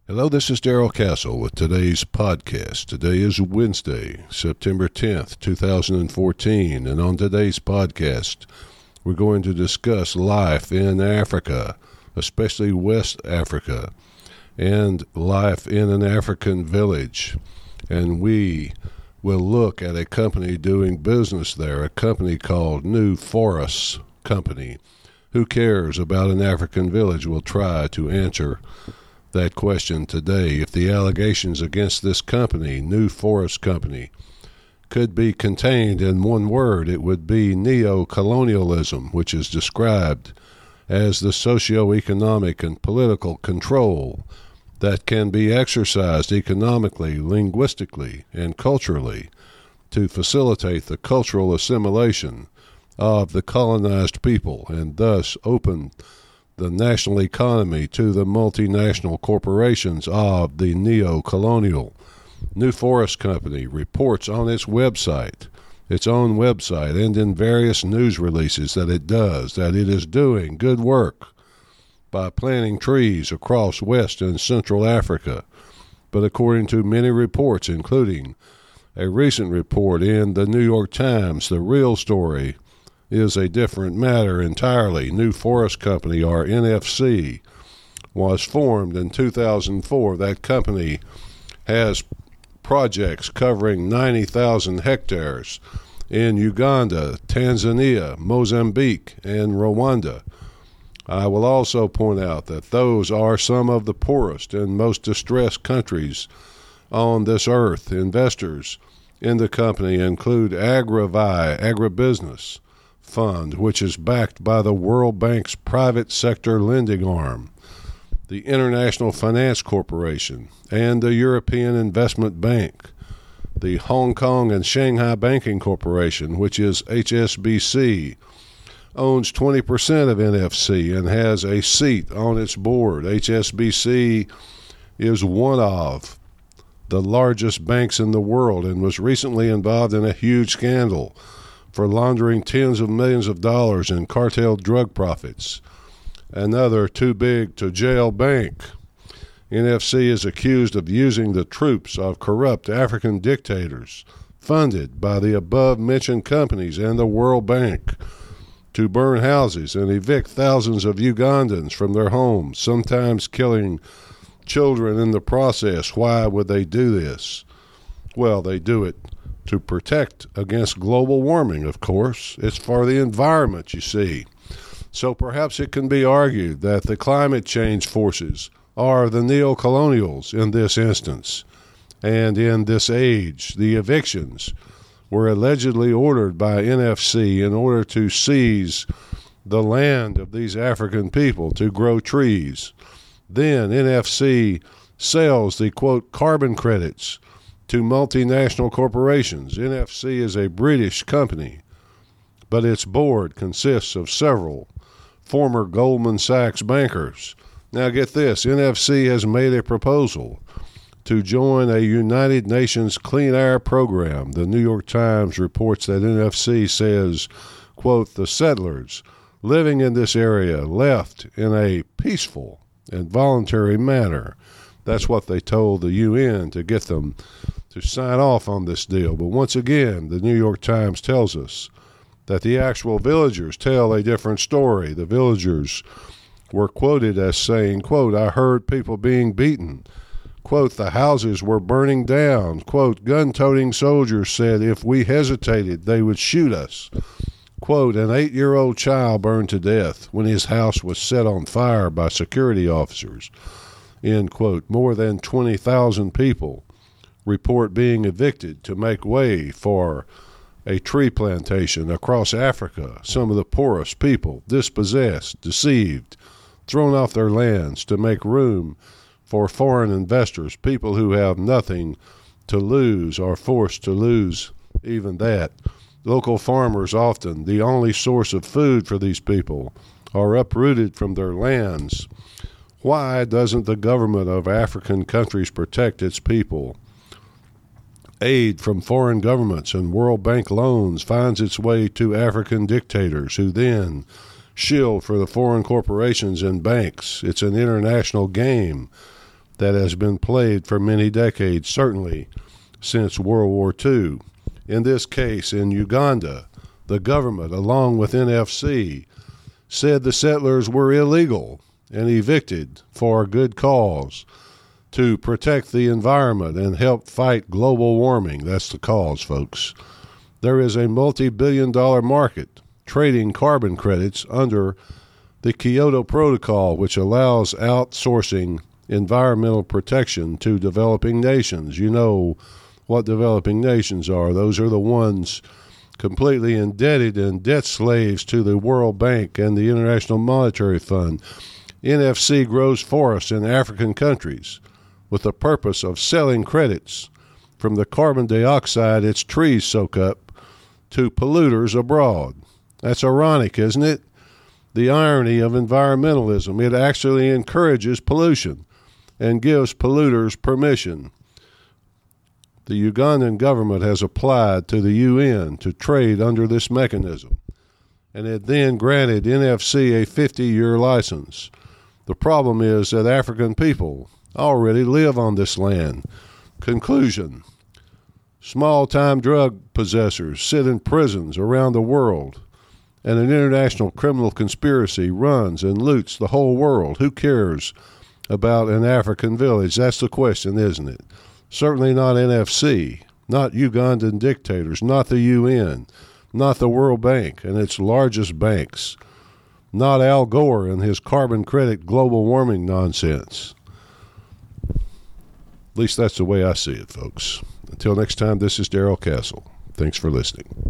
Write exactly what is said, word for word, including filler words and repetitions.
Hello, this is Darrell Castle with today's podcast. Today is Wednesday, September tenth, two thousand fourteen, and on today's podcast, we're going to discuss life in Africa, especially West Africa, and life in an African village. And we will look at a company doing business there, a company called New Forests Company. Who cares about an African village? We'll try to answer that question today. If the allegations against this company, New Forest Company, could be contained in one word, it would be neo-colonialism, which is described as the socio-economic and political control that can be exercised economically, linguistically, and culturally to facilitate the cultural assimilation of the colonized people and thus open the national economy to the multinational corporations of the neo-colonial. New Forest Company reports on its website, its own website, and in various news releases that it does, that it is doing good work by planting trees across West and Central Africa. But according to many reports, including a recent report in the New York Times, the real story is a different matter entirely. New Forest Company, or N F C, was formed in two thousand four. That company has projects covering ninety thousand hectares in Uganda, Tanzania, Mozambique, and Rwanda. I will also point out that those are some of the poorest and most distressed countries on this earth. Investors in the company include Agrivi Agribusiness Fund, which is backed by the World Bank's private sector lending arm, the International Finance Corporation, and the European Investment Bank. The Hong Kong and Shanghai Banking Corporation, which is H S B C, owns twenty percent of N F C and has a seat on its board. H S B C is one of the largest banks in the world and was recently involved in a huge scandal for laundering tens of millions of dollars in cartel drug profits. Another too big to jail bank. N F C is accused of using the troops of corrupt African dictators funded by the above-mentioned companies and the World Bank to burn houses and evict thousands of Ugandans from their homes, sometimes killing children in the process. Why would they do this? Well, they do it to protect against global warming, of course. It's for the environment, you see. So perhaps it can be argued that the climate change forces are the neo-colonials in this instance. And in this age, the evictions were allegedly ordered by N F C in order to seize the land of these African people to grow trees. Then N F C sells the, quote, carbon credits to multinational corporations. N F C is a British company, but its board consists of several former Goldman Sachs bankers. Now get this, N F C has made a proposal to join a United Nations Clean Air Program. The New York Times reports that N F C says, quote, the settlers living in this area left in a peaceful and voluntary manner. That's what they told the U N to get them to sign off on this deal. But once again, the New York Times tells us that the actual villagers tell a different story. The villagers were quoted as saying, quote, I heard people being beaten. Quote, the houses were burning down. Quote, gun-toting soldiers said if we hesitated, they would shoot us. Quote, an eight-year-old child burned to death when his house was set on fire by security officers. End quote. More than twenty thousand people report being evicted to make way for a tree plantation across Africa. Some of the poorest people dispossessed, deceived, thrown off their lands to make room for foreign investors. People who have nothing to lose are forced to lose even that. Local farmers, often the only source of food for these people, are uprooted from their lands. Why doesn't the government of African countries protect its people? Aid from foreign governments and World Bank loans finds its way to African dictators who then shield for the foreign corporations and banks. It's an international game that has been played for many decades, certainly since World War Two. In this case, in Uganda, the government, along with N F C, said the settlers were illegal and evicted for a good cause, to protect the environment and help fight global warming. That's the cause, folks. There is a multi-billion dollar market trading carbon credits under the Kyoto Protocol, which allows outsourcing environmental protection to developing nations. You know what developing nations are. Those are the ones completely indebted and debt slaves to the World Bank and the International Monetary Fund. N F C grows forests in African countries with the purpose of selling credits from the carbon dioxide its trees soak up to polluters abroad. That's ironic, isn't it? The irony of environmentalism. It actually encourages pollution and gives polluters permission. The Ugandan government has applied to the U N to trade under this mechanism, and it then granted N F C a fifty-year license. The problem is that African people already live on this land. Conclusion: small-time drug possessors sit in prisons around the world, and an international criminal conspiracy runs and loots the whole world. Who cares about an African village? That's the question, isn't it? Certainly not N F C, not Ugandan dictators, not the U N, not the World Bank and its largest banks, not Al Gore and his carbon credit global warming nonsense. At least that's the way I see it, folks. Until next time, this is Darrell Castle. Thanks for listening.